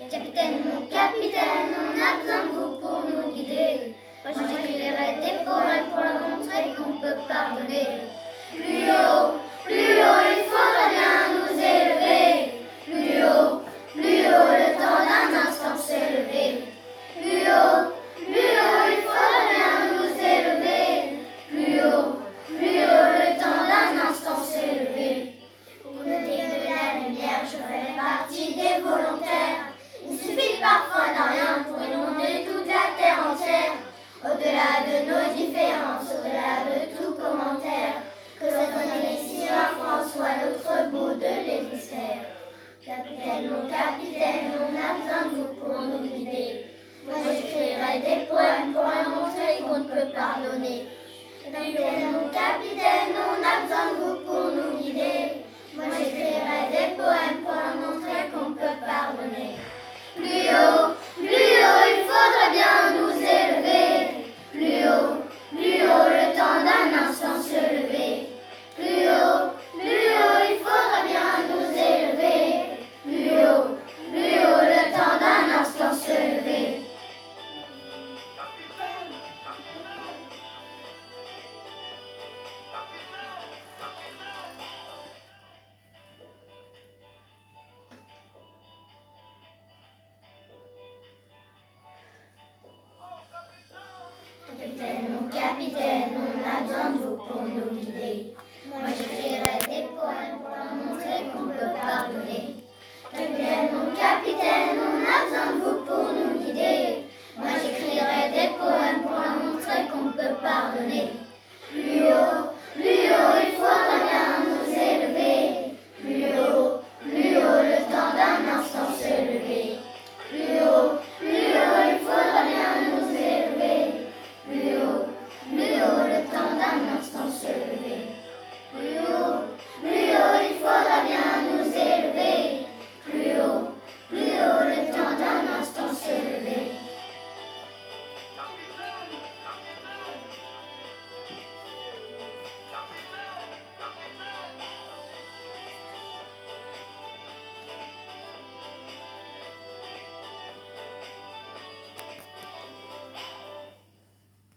Capitaine, mon capitaine, on a besoin de vous pour nous guider. Moi j'écrirai des poèmes pour leur montrer qu'on peut pardonner. Plus haut, il faudra bien nous élever. Plus haut, le temps d'un instant s'est levé. Plus haut, il faudra bien nous élever. Plus haut, le temps d'un instant s'est levé. Pour nous dire de la lumière, je ferai partie des volontaires.